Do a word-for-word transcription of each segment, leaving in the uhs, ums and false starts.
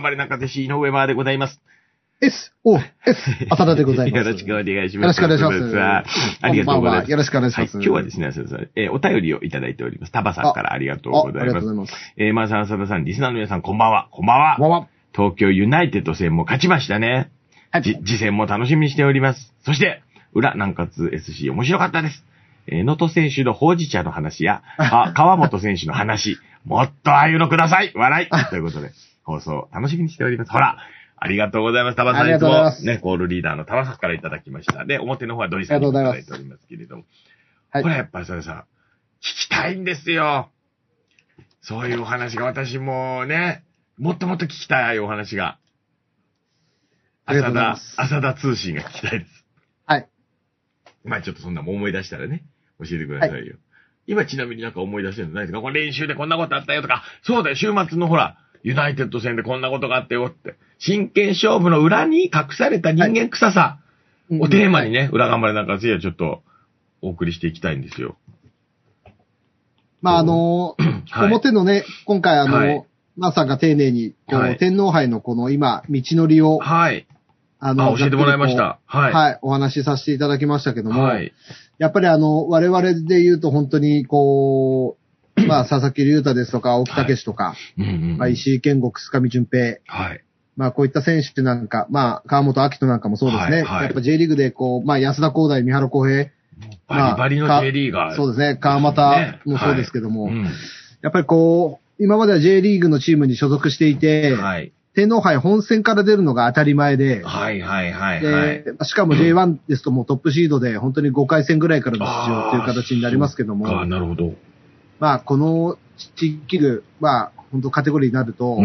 張れ中手市井上間でございます。 エスオーエス 浅田でございます。 よろしくお願いします。 よろしくお願いします。 ありがとうございます。 よろしくお願いします。 はい、今日はですね、浅田さん、えー、お便りをいただいております。タバさんからありがとうございます。あ, ありがとうございます。えー、まあさん、浅田さん、リスナーの皆さん、こんばんは。こんばんは。 こんばんは。 東京ユナイテッド戦も勝ちましたね。はい。じ、次戦も楽しみにしております。そして、裏南葛 エスシー 面白かったです。えー、能登選手のほうじ茶の話や、川本選手の話、もっとああいうのください笑いということで、放送楽しみにしております。ほらありがとうございます。タバさんいつもね、コールリーダーのタバさんからいただきました。で、表の方はドリさんにいただいておりますけれども。はい。これやっぱりそれさ、聞きたいんですよ。そういうお話が私もね、もっともっと聞きたいお話が。浅田、浅田通信が聞きたいです。 はい。 まあちょっとそんなも思い出したらね、教えてくださいよ。はい、今ちなみになんか思い出してるのないですか？これ練習でこんなことあったよとか、そうだよ、週末のほら、ユナイテッド戦でこんなことがあったよって。真剣勝負の裏に隠された人間臭さをテーマにね、はい、裏頑張れなんかぜひちょっとお送りしていきたいんですよ。 まああのーはい、表のね、今回あの、はい、マーさんが丁寧に、こう、はい、天皇杯のこの今、道のりを、 はい。 あの、 あ、教えてもらいました。はい。 はい、お話しさせていただきましたけども、はい。やっぱりあの、我々で言うと本当にこう、まあ、佐々木隆太ですとか、青木武史とか、はいうんうんうん、まあ、石井健吾、楠上淳平、はい。まあ、こういった選手なんか、まあ、川本明人なんかもそうですね。はいはい、やっぱ J リーグでこう、まあ、安田光大、三原康平、 バリバリの J リーガー、 まあ、そうですね。川又もそうですけども、ねはいうん、やっぱりこう、今までは J リーグのチームに所属していて、はい、天皇杯本戦から出るのが当たり前で、 はいはいはい、はい。 で、しかも ジェイワン ですともうトップシードで本当にごかい戦ぐらいからの出場という形になりますけども、 ああ、なるほど。まあ、この地域区、まあ、本当カテゴリーになると、うん、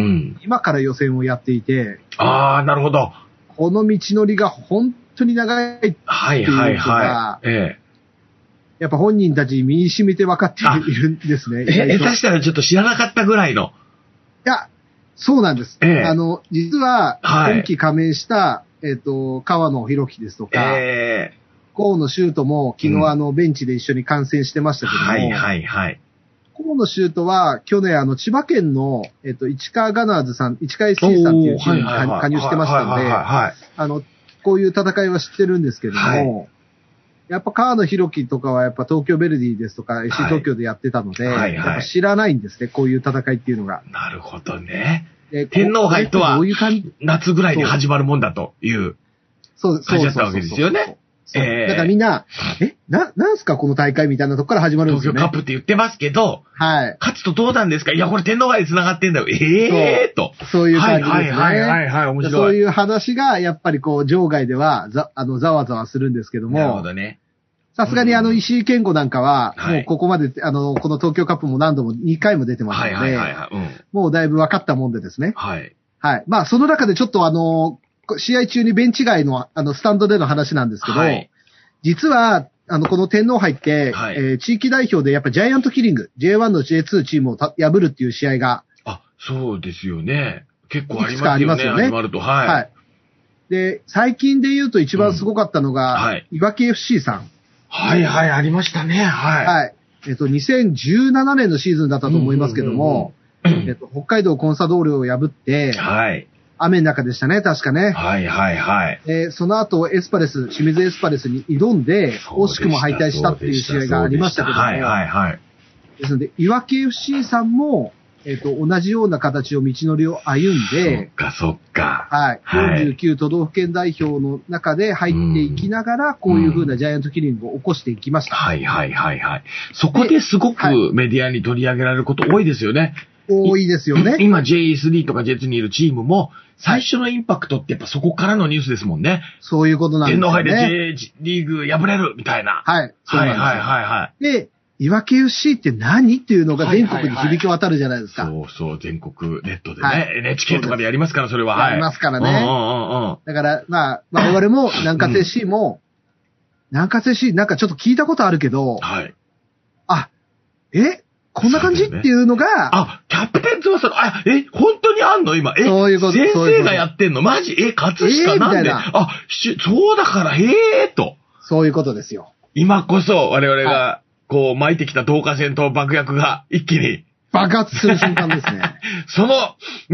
今から予選をやっていて、 ああ、なるほど。 この道のりが本当に長いっていうのが、はいはいはい。ええ、やっぱ本人たちに身に染みて分かっているんですね。 え、下手したらちょっと知らなかったぐらいの。 いや、そうなんです。ええ、あの、実は、今季加盟した、はい、えっ、ー、と、川野博樹ですとか、ええ、河野修斗も昨日あの、ベンチで一緒に観戦してましたけども、 はいはいはい。 河野修斗は、去年あの、千葉県の、えっ、ー、と、市川ガナーズさん、市川 エスシー さんっていうチームに加入してましたので、あの、こういう戦いは知ってるんですけども、はい、やっぱ川野博樹とかはやっぱ東京ベルディですとか エフシー 東京でやってたので、はいはいはい、やっぱ知らないんですね、こういう戦いっていうのが。 なるほどね。天皇杯とは夏ぐらいに始まるもんだという感じだったわけですよね。 えー、だからみんな、え、な、なんすかこの大会みたいなとこから始まるんですよね。 東京カップって言ってますけど、はい。勝つとどうなんですか？いや、これ天皇杯で繋がってんだよ。ええー、と。 そういう感じですね。はいはいはいはい、面白い。 そういう話が、やっぱりこう、場外では、ざ、あの、ざわざわするんですけども。 なるほどね。 さすがにあの、石井健吾なんかは、もうここまで、あの、この東京カップも何度もにかいも出てますので、はいはいはいはい、うん、もうだいぶ分かったもんでですね。はい。はい。まあ、その中でちょっとあの、試合中にベンチ外の、あの、スタンドでの話なんですけど、はい、実は、あの、この天皇杯って、はい、えー、地域代表でやっぱジャイアントキリング、ジェイワン の ジェイツー チームを破るっていう試合が。 あ、そうですよね。結構ありますよね。ありますよね。始まると。はい。はい。 で、最近で言うと一番すごかったのが、うんはい、いわき エフシー さん。 はいはい、ありましたね。はい。 はい。えっと、にせんじゅうななねんのシーズンだったと思いますけども、えっと、北海道コンサドーレを破って、はい。雨の中でしたね、確かね。 はいはいはい。 で、その後、エスパレス、清水エスパレスに挑んで、惜しくも敗退したっていう試合がありましたけども。はいはいはい。ですので、いわき エフシー さんも、えっと、同じような形を道のりを歩んで、 そっかそっか。 はい。よんじゅうきゅう都道府県代表の中で入っていきながら、こういう風なジャイアントキリングを起こしていきました。 はいはいはいはい。そこですごくメディアに取り上げられること多いですよね。 多いですよね。 今 ジェイスリー とか ジェイツー にいるチームも、最初のインパクトってやっぱそこからのニュースですもんね。 そういうことなんですね。 天皇杯で J リーグ破れるみたいな。 はい。 そうなんです。はいはいはいはい。 で、いわき エフシー って何っていうのが全国に響き渡るじゃないですか。 はいはいはい、そうそう、全国ネットでね、はい。エヌエイチケー とかでやりますから、それは。 やりますからね。うんうんうん、だから、まあ、我々も、南葛 エフシー も、うん、南葛 エフシー なんかちょっと聞いたことあるけど、はい。あ、えこんな感じ、ね、っていうのが、 あ、キャプテン翼の、あ、え、本当にあんの今、え、そういうこと先生がやってんのマジえ、葛飾なんで、えー、あ、し、そうだから、へえーと。 そういうことですよ。 今こそ我々が、はい、こう、巻いてきた導火線と爆薬が一気に。 爆発する瞬間ですね。 その、ね、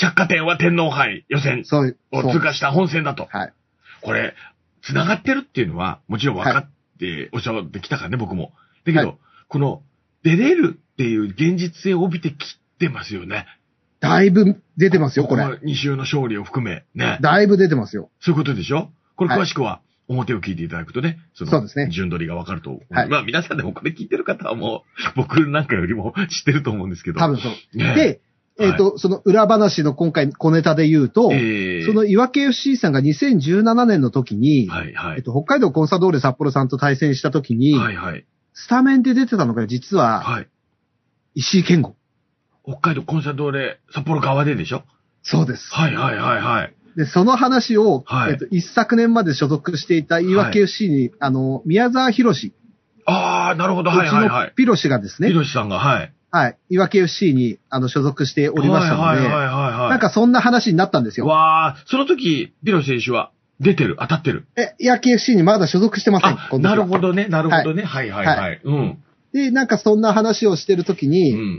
百貨店は天皇杯予選を通過した本戦だと。 はい。これ、繋がってるっていうのは、もちろん分かっておっしゃってきたからね、僕も。だけど、はい、この、出れるっていう現実性を帯びてきてますよね。 だいぶ出てますよ、これ。 こに週の勝利を含め、ね。 だいぶ出てますよ。 そういうことでしょ？これ詳しくは、表を聞いていただくとね、その、そうですね。順取りがわかると思う。はい。まあ皆さんでもこれ聞いてる方はもう、僕なんかよりも知ってると思うんですけど。 多分そう。ね、で、えっ、ー、と、はい、その裏話の今回小ネタで言うと、えー、その岩手 エフシー さんがにせんじゅうななねんの時に、はいはい、えっと、北海道コンサドーレ札幌さんと対戦した時に、はいはい、スタメンで出てたのが実は、はい、石井健吾。 北海道コンサドーレ札幌側ででしょ？ そうです。 はいはいはいはい。 で、その話を、はい、えっと、一昨年まで所属していた岩手 エフシー に、はい、あの、宮沢博士。 ああ、なるほど、はいはいはい。うちのピロシがですね。 ピロシさんが、はい。 はい。岩手 エフシー に、あの、所属しておりましたので、はいはいはいはい。なんかそんな話になったんですよ。 わあ、その時、ピロシ選手は出てる、当たってる。 え、岩手 エフシー にまだ所属してません。 あ、なるほどね、なるほどね。はい、はい、はい、はい。うん。 で、なんかそんな話をしてる時に、うんうんうん、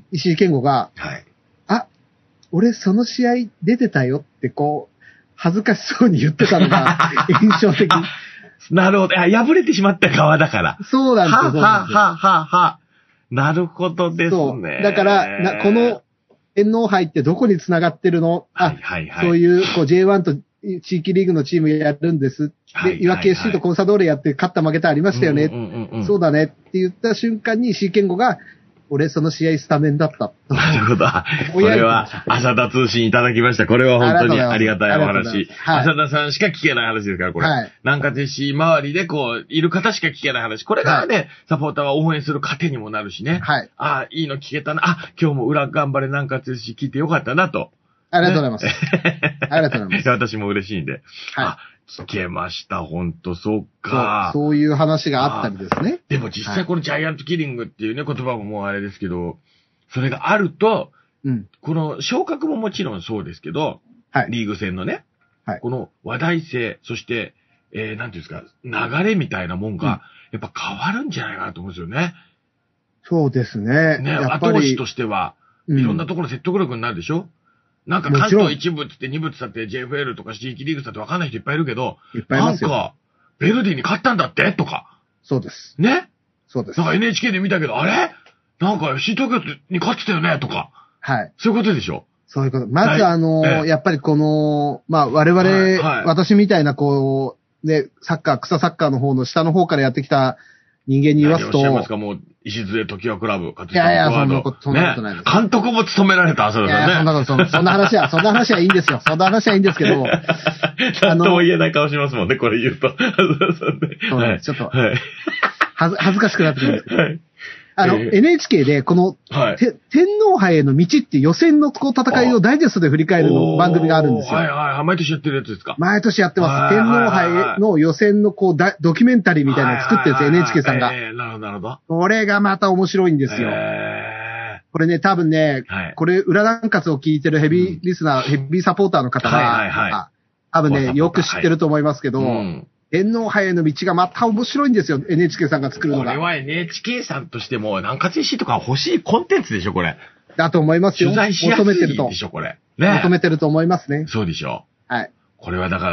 石井健吾が、はい。あ、俺その試合出てたよってこう、恥ずかしそうに言ってたのが印象的。 なるほど。あ、破れてしまった側だから。 そうなんですよ。 は、は、は、は、は。なるほどですね。そう。 だから、なこの天皇杯ってどこに繋がってるの？あ、はいはいはい、そういう、こう ジェイワン と地域リーグのチームやるんです。で、岩手 エフシー とコンサドーレやって勝った負けたありましたよね。うんうんうんうん、そうだねって言った瞬間に石井健吾が、俺その試合スタメンだった。 なるほど。これは、浅田通信いただきました。これは本当にありがたいお話。はい、浅田さんしか聞けない話ですから、これ。はい。南葛市周りでこう、いる方しか聞けない話。これがね、はい、サポーターは応援する糧にもなるしね。はい。ああ、いいの聞けたな。あ、今日も裏頑張れ南葛市聞いてよかったなと。 ありがとうございます。ね、ありがとうございます。 私も嬉しいんで。はい。あ、聞けました。ほんと、そっかそう。そういう話があったりですね。 でも実際このジャイアントキリングっていうね、言葉ももうあれですけど、それがあると、うん、この昇格ももちろんそうですけど、はい、リーグ戦のね、はい、この話題性、そして、えー、なんていうんですか、流れみたいなもんが、やっぱ変わるんじゃないかなと思うんですよね。 そうですね。 ね、後押しとしては、いろんなところ説得力になるでしょ、うんなんか関東一部ってって二部ってって ジェイエフエル とか地域リーグってわかんない人いっぱいいるけど、いっぱいいますよ。なんか、ベルディに勝ったんだってとか。 そうです。 ねそうです。 なんか エヌエイチケー で見たけど、あれなんか エフシー 東京に勝ってたよねとか。はい。そういうことでしょそういうこと。まずあのー、やっぱりこの、まあ我々、はいはい、私みたいなこう、ね、サッカー、草サッカーの方の下の方からやってきた人間に言わすと。 何をおっしゃいますかもう、石津江時はクラブ、 いやいや、そんなこと、そんなことないです、 ね。監督も務められた、それだね。いやいや、そんなこと、 そんな話は、そんな話はいいんですよ。そんな話はいいんですけど。 なんとも言えない顔しますもんね、これ言うと。 そうです。ちょっと、はい、はず、恥ずかしくなってくるんですけど。はいあの、えー、エヌエイチケー で、この、はい、天皇杯への道っていう予選のこう戦いをダイジェストで振り返るの番組があるんですよ。 はいはいはい。毎年やってるやつですか？ 毎年やってます。天皇杯の予選のこうドキュメンタリーみたいなのを作ってるんですよ、エヌエイチケー さんが。 えー、なるほどなるほど。 これがまた面白いんですよ。えー、これね、多分ね、はい、これ、裏南葛を聞いてるヘビーリスナー、うん、ヘビーサポーターの方が、はいはいはい、多分ね、よく知ってると思いますけど、はいうん天皇杯への道がまた面白いんですよ、エヌエイチケー さんが作るのが。 これは エヌエイチケー さんとしても、南葛 エフシー とか欲しいコンテンツでしょ、これ。 だと思いますよ。 取材しやすいでしょ、これ。 ね。求めてると思いますね。 そうでしょ。 はい。 これはだから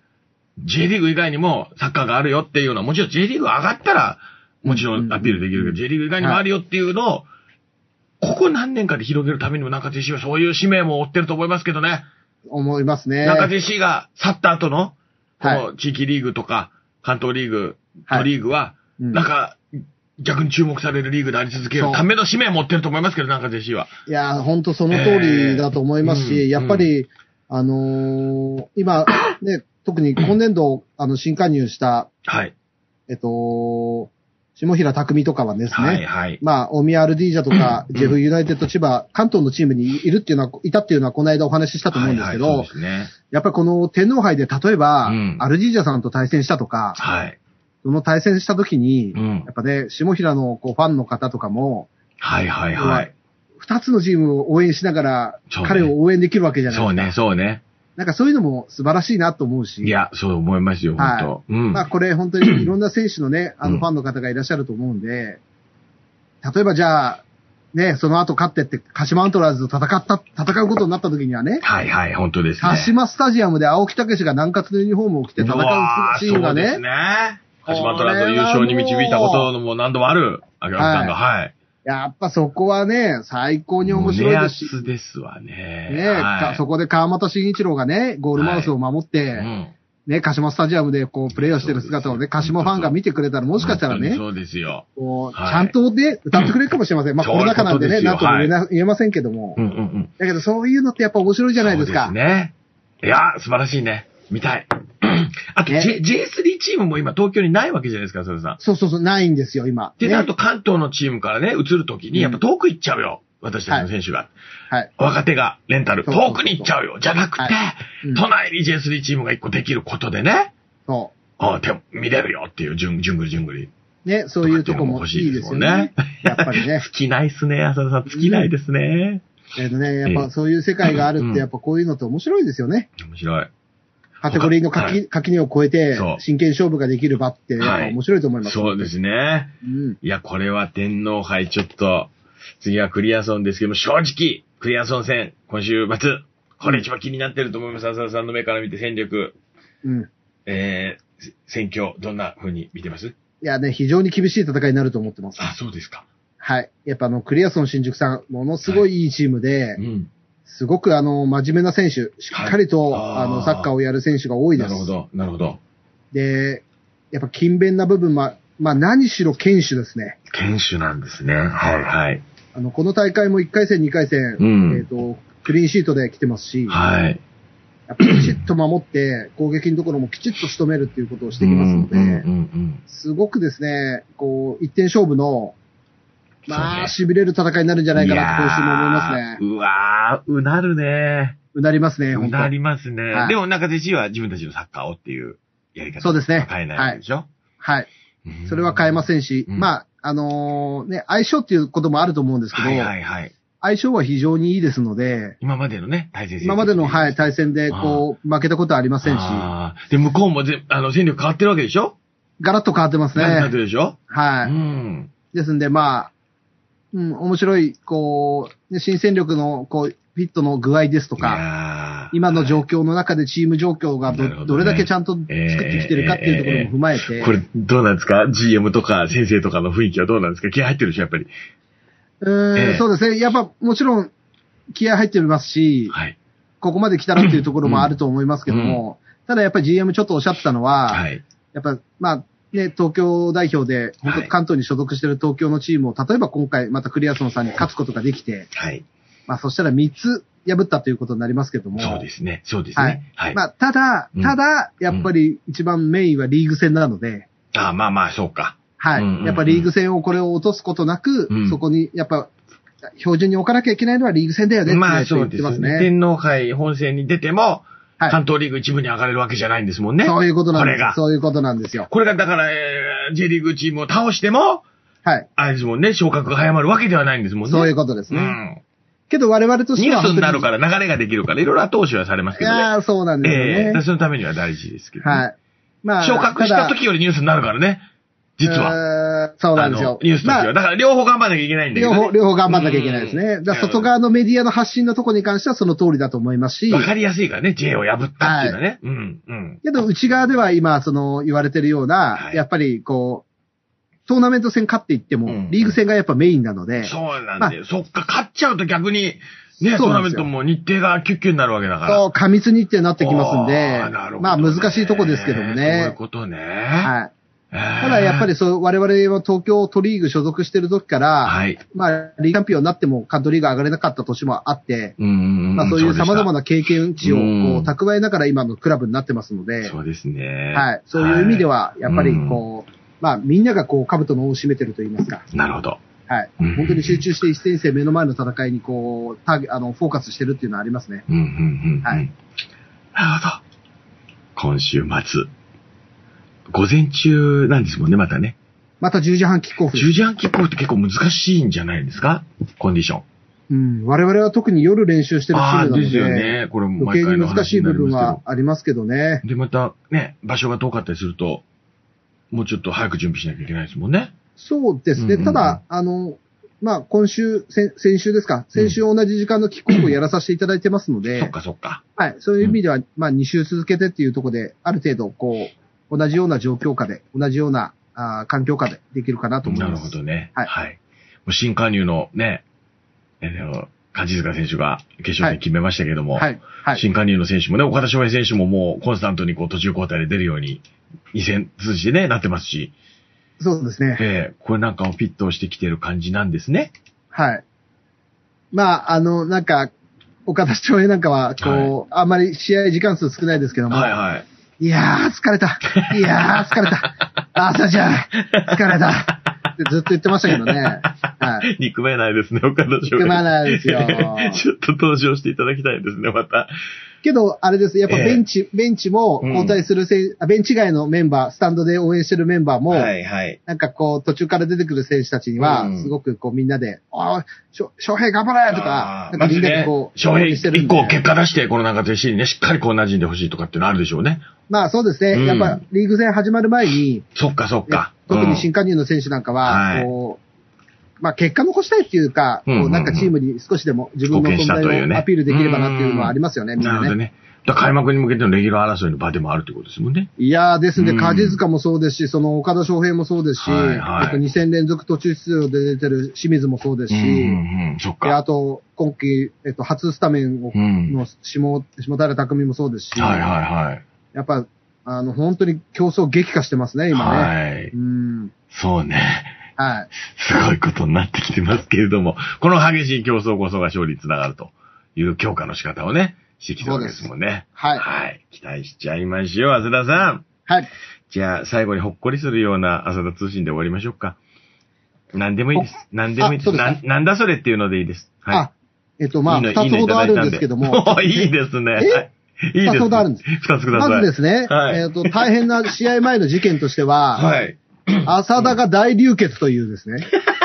、J リーグ以外にもサッカーがあるよっていうのは、もちろん J リーグ上がったら、もちろんアピールできるけど、うん、J リーグ以外にもあるよっていうのを、はい、ここ何年かで広げるためにも南葛 エフシー はそういう使命も負ってると思いますけどね。 思いますね。 南葛 エフシー が去った後の、この地域リーグとか、関東リーグとリーグは、はいうん、なんか、逆に注目されるリーグであり続けるための使命を持ってると思いますけど、なんかジェシーは。 いやー、ほんとその通りだと思いますし、えーうん、やっぱり、うん、あのー、今、ね、特に今年度、あの、新加入した、はい。えっと、下平匠とかはですね、はいはい。まあ、大宮アルディージャとか、うん、ジェフユナイテッド千葉、関東のチームにいるっていうのは、いたっていうのはこの間お話ししたと思うんですけど、はいはい、そうですね。やっぱりこの天皇杯で例えば、うん、アルディージャさんと対戦したとか、はい。その対戦した時に、うん、やっぱね、下平のこうファンの方とかも、 はいはいはい。 二つのチームを応援しながら、彼を応援できるわけじゃないですか。 そうね、そうね。 なんかそういうのも素晴らしいなと思うし。 いや、そう思いますよ、本当、はい、うん。 まあこれ本当にいろんな選手のね、あのファンの方がいらっしゃると思うんで、例えばじゃあ、 ね、その後勝ってって、鹿島アントラーズと戦った、戦うことになった時にはね。 はいはい、本当ですね。 鹿島スタジアムで青木武が南葛のユニフォームを着て戦うシーンがね。そうですね。鹿島アントラーズを優勝に導いたことも何度もある、秋山さんが、はい。はいやっぱそこはね、最高に面白いですし。 胸熱ですわね。 ね、はい、そこで川又慎一郎がね、ゴールマウスを守って、はいうんね、鹿島スタジアムでこう、プレイをしてる姿をね、鹿島ファンが見てくれたらもしかしたらね、 そうですよ。 こう、はい、ちゃんとで歌ってくれるかもしれません。まあコロナ禍なんでね、なんとも言えな、はい、言えませんけども、うんうんうん。だけどそういうのってやっぱ面白いじゃないですか。 そうですね。いや、素晴らしいね。見たい。あと、ね、J、ジェイスリー チームも今東京にないわけじゃないですか、それさん。 そうそうそう、ないんですよ、今。 で、ね、あと関東のチームからね、移るときに、やっぱ遠く行っちゃうよ。うん、私たちの選手が。はい。若手が、レンタル、遠くに行っちゃうよ。じゃなくて、はいうん、都内に ジェイスリー チームが一個できることでね。そう。あ手見れるよっていう、じゅん、じゅんぐりじゅんぐり。 ね、そういうとこもいいですよね。やっぱりね。 尽きないっすね、浅田さん。尽きないですね。 えっとね、やっぱそういう世界があるって、やっぱこういうのって面白いですよね。 面白い。 カテゴリーの垣根を超えて、真剣勝負ができる場って、面白いと思います、 はい。そうですね。うん、いや、これは天皇杯ちょっと、次はクリアソンですけども、正直、クリアソン戦、今週末、これ一番気になってると思います。浅田さんの目から見て戦力。うん。えー、戦況、どんな風に見てます？いやね、非常に厳しい戦いになると思ってます。 あ、そうですか。 はい。やっぱあの、クリアソン新宿さん、ものすごいいいチームで、はい、うん。すごくあの、真面目な選手、しっかりと、はい、ああの、サッカーをやる選手が多いです。 なるほど、なるほど。 で、やっぱ勤勉な部分は、まあ何しろ堅守ですね。 堅守なんですね。はいはい。 あの、この大会もいっかい戦、にかい戦、うん、えっと、クリーンシートで来てますし、はい。やっぱりきちっと守って、攻撃のところもきちっと仕留めるっていうことをしてきますので、すごくですね、こう、一点勝負の、まあ、痺れる戦いになるんじゃないかなと、今週も思いますね。 うわー、うなるね。 うなりますね、 うなりますね。はい、でも、中瀬氏は自分たちのサッカーをっていうやり方そうですね。 変えないでしょ、 はい、はい。それは変えませんし、うん、まあ、あのー、ね、相性っていうこともあると思うんですけど、はいはいはい。相性は非常にいいですので、 今までのね、対戦今までの、はい、対戦で、こう、負けたことはありませんし。 で、向こうもぜ、あの、戦力変わってるわけでしょガラッと変わってますね。 変わってるでしょはい。うん。ですんで、まあ、うん、面白い、こう、新戦力の、こう、フィットの具合ですとか、今の状況の中でチーム状況が ど,、ね、どれだけちゃんと作ってきてるかっていうところも踏まえて。えーえー、 これ、どうなんですか ?ジーエム とか先生とかの雰囲気はどうなんですか気合入ってるでしょやっぱり。 うーん、えー、そうですね。やっぱ、もちろん、気合入ってますし、はい、ここまで来たらっていうところもあると思いますけども、うん、ただやっぱり ジーエム ちょっとおっしゃってたのは、はい、やっぱ、まあ、ね、東京代表で、本当関東に所属している東京のチームを、例えば今回またクリアソンさんに勝つことができて、はい。まあそしたらみっつ破ったということになりますけども。 そうですね、そうですね。はい。はい、 まあただ、ただ、やっぱり一番メインはリーグ戦なので。 うん、ああ、まあまあ、そうか。 はい、うんうんうん。やっぱリーグ戦をこれを落とすことなく、うん、そこに、やっぱ、標準に置かなきゃいけないのはリーグ戦だよねって言ってますね。まあそうですね。 天皇杯本戦に出ても、はい、関東リーグ一部に上がれるわけじゃないんですもんね。 そういうことなんです。これが。そういうことなんですよ。 これがだから、えー、J リーグチームを倒しても、はい。あれですもんね、昇格が早まるわけではないんですもんね。 そういうことですね。うん。けど我々としては。 ニュースになるから流れができるから、いろいろ後押しはされますけどね。いやー、そうなんですよね。 えー、そのためには大事ですけど、ね。 はい。 まあ。昇格した時よりニュースになるからね。実は。 そうなんですよ。 ニュースとしては。まあ、だから両方頑張んなきゃいけないんだけど、ね。 両方、両方頑張んなきゃいけないですね。だから外側のメディアの発信のところに関してはその通りだと思いますし。 わかりやすいからね、J を破ったっていうのはね。はい、うん、うん。 けど内側では今、その言われてるような、はい、やっぱりこう、トーナメント戦勝っていっても、うん、リーグ戦がやっぱメインなので。 そうなんだよ。まあ、そっか、勝っちゃうと逆に、ね、トーナメントも日程がキュッキュになるわけだから。 そう、過密日程になってきますんで。なるほどね、まあ難しいとこですけどもね。 そういうことね。はい。 ただやっぱりそう、我々は東京都リーグ所属してる時から、はい、まあ、リーグチャンピオンになっても関東リーグ上がれなかった年もあって、うんまあそういう様々な経験値をこう蓄えながら今のクラブになってますので、 そうですね。 はい。そういう意味では、やっぱりこう、まあみんながこう、兜の尾を締めてると言いますか。 なるほど。 はい。本当に集中して一戦一戦目の前の戦いにこう、ターゲあの、フォーカスしてるっていうのはありますね。うんうんうん。はい。なるほど。今週末。午前中なんですもんね、またね。 またじゅうじはんキックオフ。 じゅうじはんキックオフって結構難しいんじゃないですかコンディション。 うん。我々は特に夜練習してるチームなので。 ですよね。これも余計に難しい部分はありますけどね。 で、またね、場所が遠かったりすると、もうちょっと早く準備しなきゃいけないですもんね。 そうですね。うんうんうん、ただ、あの、 まあ、今週、先先週ですか。先週同じ時間のキックオフをやらさせていただいてますので。 そっかそっか。 はい。そういう意味では、うん、まあ、に週続けてっていうところで、ある程度、こう、同じような状況下で、同じような、あ環境下でできるかなと思います。 なるほどね。はい。はい。もう新加入のね、えー、梶塚選手が決勝戦決めましたけども、はい。はい。はい、新加入の選手もね、岡田翔平選手ももうコンスタントにこう途中交代で出るように、に戦通じてね、なってますし。 そうですね。 えー、これなんかをフィットしてきてる感じなんですね。 はい。まあ、あの、なんか、岡田翔平なんかは、こう、はい、あんまり試合時間数少ないですけども。はいはい。いやー、疲れた。いやー、疲れた。朝じゃん。疲れた。ってずっと言ってましたけどね。はい。 憎めないですね、岡田翔平。 憎めないですよ。 ちょっと登場していただきたいですね、また。 けど、あれです。やっぱベンチ、えー、ベンチも交代する選手、うん、ベンチ外のメンバー、スタンドで応援してるメンバーも、はいはい。なんかこう、途中から出てくる選手たちには、すごくこうみんなで、うん、ああ、翔平頑張れとか、なんかみんなでこう、 翔平一個結果出して、このなんか弟子にね、しっかりこう馴染んでほしいとかっていうのあるでしょうね。 まあそうですね。うん、やっぱリーグ戦始まる前に、 そっかそっか。 特に新加入の選手なんかは、こう、まあ結果残したいっていうか、こうなんかチームに少しでも自分の存在をアピールできればなっていうのはありますよね、みんなね。なるほどね。 開幕に向けてのレギュラー争いの場でもあるということですもんね。 いやーですね、梶塚もそうですし、その岡田翔平もそうですし、はいはい、えっとに戦連続途中出場で出てる清水もそうですし、うんうん、そっか。あと、今季、えっと、初スタメンを、うん、の下、下平匠もそうですし、はいはいはい。やっぱ、あの、本当に競争激化してますね、今ね。はい。 うん、そうね。はい。すごいことになってきてますけれども、この激しい競争こそが勝利につながるという強化の仕方をね、してきたわけですもんね。はい。はい。期待しちゃいましょう、浅田さん。はい。じゃあ、最後にほっこりするような浅田通信で終わりましょうか。何でもいいです。何でもいいです。な、なんだそれっていうのでいいです。はい。あ、 えっと、まあ、二つほどあるんですけども。 いいですね。はい。 いいです。二つほどあるんです。 二つください。 まずですね、はい、えっと、大変な試合前の事件としては、はい。浅田が大流血というですね。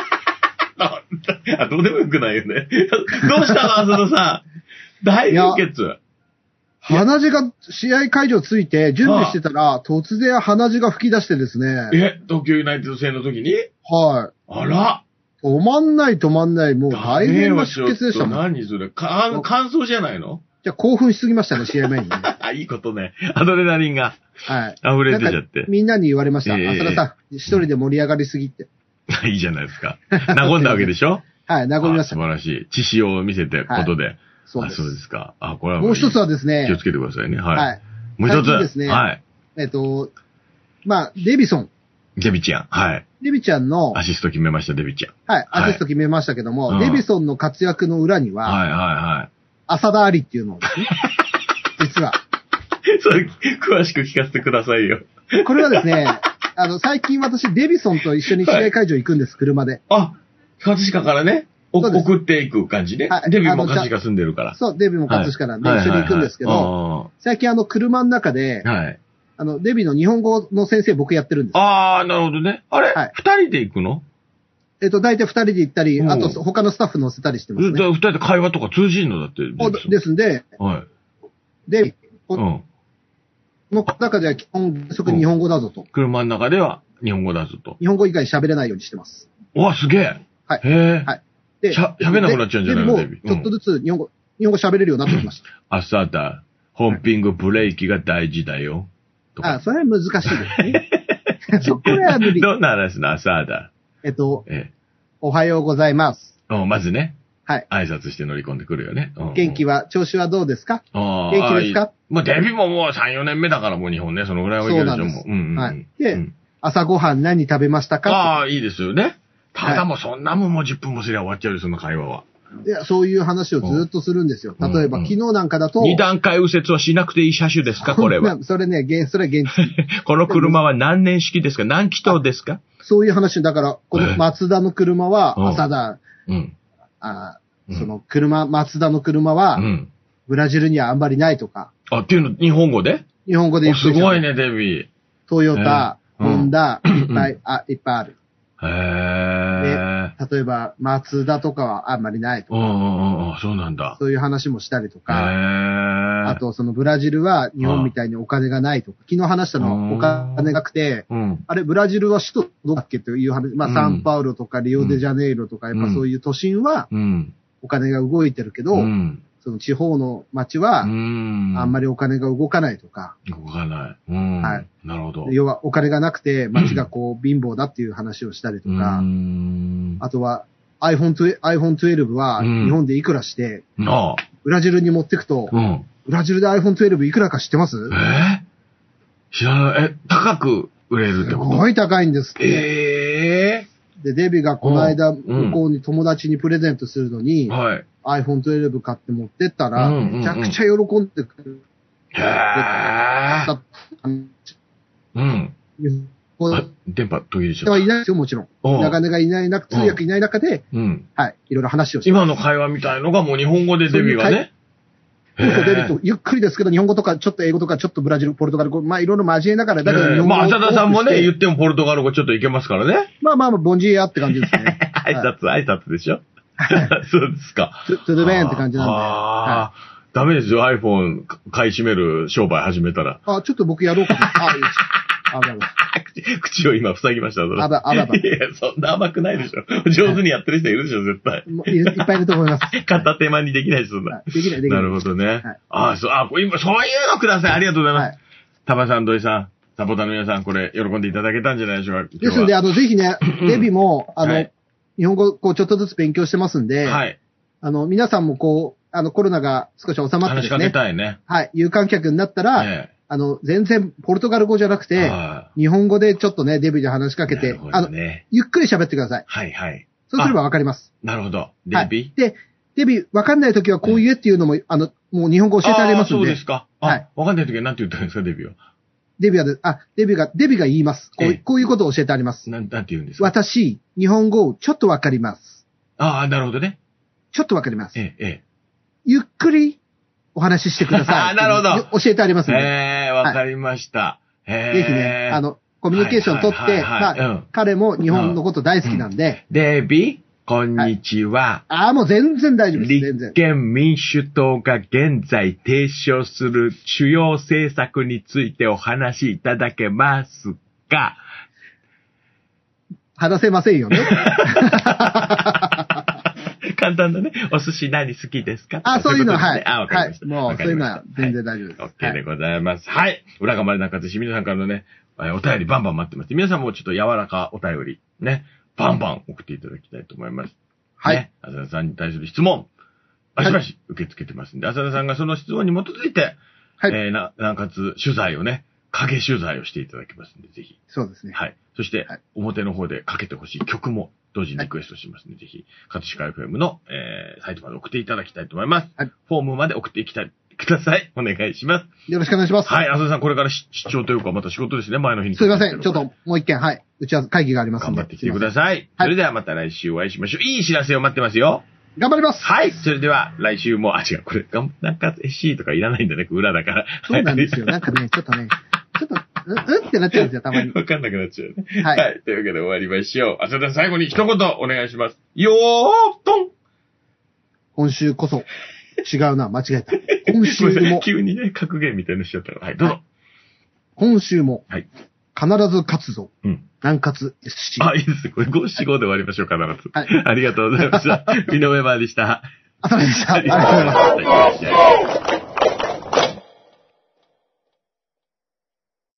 あ、どうでもよくないよね。どうしたの、浅田さん。大流血。 鼻血が試合会場ついて準備してたら、はあ、突然鼻血が吹き出してですね。 え、東京ユナイテッド戦の時に？ はい。 あら。 止まんない止まんない、もう大変な出血でしたもん。 何それか、乾燥じゃないの？ じゃあ興奮しすぎましたね、試合前にね。 いいことね。アドレナリンが。はい。溢れ出ちゃって。 みんなに言われました。えー、浅田さん、一人で盛り上がりすぎって。 いいじゃないですか。和んだわけでしょ？ はい、和みました。 素晴らしい。知識を見せてことで。はい、そうです。あ、そうですか。あ、これはもう一つはですね。 気をつけてくださいね。はい。はい。 もう一つですね。はい。えっと、まあ、デビソン。 デビちゃん。はい。 デビちゃんの。 アシスト決めました、デビちゃん。 はい。アシスト決めましたけども、デビソンの活躍の裏には、はいはいはい。浅田ありっていうのをですね。実は。 それ、詳しく聞かせてくださいよ。 これはですね、あの、最近私、デビソンと一緒に試合会場行くんです、車で。 あ、葛飾からね。送っていく感じね。はい、デビも葛飾住んでるから。 そう、デビも葛飾なんで一緒に行くんですけど、最近あの車の中で、はい、あの、デビの日本語の先生僕やってるんです。 ああ、なるほどね。あれ、はい、二人で行くの？ えっと、大体二人で行ったり、あと他のスタッフ乗せたりしてますね。 二人で会話とか通じるのだって。 ですんで、はい。で、うん。の中では基本原則日本語だぞと。 車の中では日本語だぞと。 日本語以外喋れないようにしてます。 うわ、すげえ。 はい。 へえ。 はい。 で、しゃ、喋んなくなっちゃうんじゃないの、デビ。 ちょっとずつ日本語、日本語喋れるようになってきました。 朝だ。ホンピングブレーキが大事だよ。 あ、それは難しいですね。そこは無理。 どんな話の朝だ。 えっと、ええ、おはようございます。 おまずね。 はい。 挨拶して乗り込んでくるよね。 元気は、調子はどうですか？元気ですか？ まあ、デビももうさん、よねんめだからもう日本ね、そのぐらいはいけるでしょ、もう。 うん。はい。で、朝ごはん何食べましたか？ ああ、いいですよね。ただもうそんなもんもうじゅっぷんもすりゃ終わっちゃうよ、その会話は。 いや、そういう話をずっとするんですよ。例えば、昨日なんかだと。 二段階右折はしなくていい車種ですか、これは。 それね、それ原付。 この車は何年式ですか？何気筒ですか？ そういう話、だから、このマツダの車は、朝だ。うん。あその車、マツダの車は、ブラジルにはあんまりないとか。 あ、っていうの、日本語で？ 日本語で言ってる。すごいね、デビー。 トヨタ、ホンダ、いっぱい、あ、いっぱいある。 へー。 で、例えば、マツダとかはあんまりないとか。 うんうんうん、そうなんだ。 そういう話もしたりとか。 へあと、そのブラジルは日本みたいにお金がないとか、昨日話したのはお金がなくて、うん、あれ、ブラジルは首都どこだっけという話、まあ、うん、サンパウロとかリオデジャネイロとか、やっぱそういう都心は、お金が動いてるけど、うん、その地方の街は、あんまりお金が動かないとか。 動かない。うん、はい。なるほど。 要はお金がなくて街がこう貧乏だっていう話をしたりとか、うん、あとは iPhone じゅうに は日本でいくらして、うん、ブラジルに持ってくと、うん、ブラジルで アイフォンじゅうに いくらか知ってます？ えー、知らない。え、高く売れるってこと？ すごい高いんですって。 えーで、デビがこの間、向こうに友達にプレゼントするのに、はい、アイフォンじゅうに 買って持ってったら、めちゃくちゃ喜んでくれる。 へぇー。うん。電波途切れちゃった。 いないですよ、もちろん。長根がいない中、通訳いない中で、うん、はい、いろいろ話をして。 今の会話みたいのがもう日本語でデビがね。 そうそう、デビと、ゆっくりですけど、日本語とか、ちょっと英語とか、ちょっとブラジル、ポルトガル語、まあ、いろいろ交えながら、だけど日本語。 まあ、浅田さんもね、言ってもポルトガル語ちょっといけますからね。 まあまあ、ボンジーヤって感じですね。 挨拶、挨拶でしょそうですか。 トゥルベーンって感じなんで。 ああ、ダメですよ、iPhone 買い占める商売始めたら。 あ、ちょっと僕やろうかな。あ、いいです。あばば口を今塞ぎました。 あば、あばば。 いや、そんな甘くないでしょ。上手にやってる人いるでしょ、絶対。 い, いっぱいいると思います。 片手間にできないし、そんな。 できない、できない。 なるほどね。はい、あ、そう、あ、今、そういうのください。ありがとうございます。はい、タバさん、土井さん、サポーターの皆さん、これ、喜んでいただけたんじゃないでしょうか。 ですので、あの、ぜひね、デビも、あの、はい、日本語、こう、ちょっとずつ勉強してますんで、はい。あの、皆さんもこう、あの、コロナが少し収まってですね。話しかけたいね。はい。有観客になったら、ね、あの、全然、ポルトガル語じゃなくて、日本語でちょっとね、デビューで話しかけて、ね、あの、ゆっくり喋ってください。はいはい。そうすればわかります。 なるほど。デビュー、はい、 で、デビュー、わかんないときはこう言えっていうのも、あの、もう日本語教えてあげますんで。 そうですか。はい。わかんないときは何て言ったんですか、デビューは。 デビューは、あ、デビューが、デビューが言います。こう、こういうことを教えてあります。 なん、なんて言うんですか？ 私、日本語をちょっとわかります。 ああ、なるほどね。 ちょっとわかります。 ええ、ええ。 ゆっくり、お話ししてください。 あ、なるほど。 教えてありますんで。 ええ、わかりました。 ぜひね、あの、コミュニケーション取って、まあ、彼も日本のこと大好きなんで。 デビー、こんにちは。 ああ、もう全然大丈夫です。全然。 立憲民主党が現在提唱する主要政策についてお話しいただけますか？ 話せませんよね。 簡単だね。お寿司何好きですか？ あ、そういうのは、はい。 あ、わかりました。 もう、そういうのは全然大丈夫です。 OK でございます。はい。裏がまれなかったし、皆さんからのね、お便りバンバン待ってます。皆さんもちょっと柔らかお便り、ね、バンバン送っていただきたいと思います。はい。浅田さんに対する質問、バシバシ受け付けてますんで、浅田さんがその質問に基づいて、はい。えー、な、なおかつ取材をね、影取材をしていただきますんで、ぜひ。 そうですね。 はい。そして、はい、表の方でかけてほしい曲も同時にリクエストしますので、はい、ぜひ、葛飾 エフエム の、えー、サイトまで送っていただきたいと思います。はい。フォームまで送っていきたい、ください。お願いします。 よろしくお願いします。 はい。浅田さん、これから出張というか、また仕事ですね、前の日に。 すいません。ちょっと、もう一件、はい。打ち合わせ会議がありますので。 頑張ってきてください。はい。それではまた来週お会いしましょう。いい知らせを待ってますよ。 頑張ります。 はい。それでは、来週も、あ、違う、これ、なんか、エシーとかいらないんだね、裏だから。 そうなんですよ。なんかね、ちょっとね、ちょっと、う、うってなっちゃうんですよ、たまに。 わかんなくなっちゃうね。はい。はい。というわけで終わりましょう。あ、それでは最後に一言お願いします。よーとん。 今週こそ、違うな、間違えた。今週も。 急にね、格言みたいなしちゃったから。はい、どうぞ。はい、 今週も。はい。必ず勝つぞ。うん。南葛 エスシー。 あ、いいです。これご、しごで終わりましょう、必ず。はい。ありがとうございました。ミノメンバーでした。 あ、そうでした。ありがとうございます。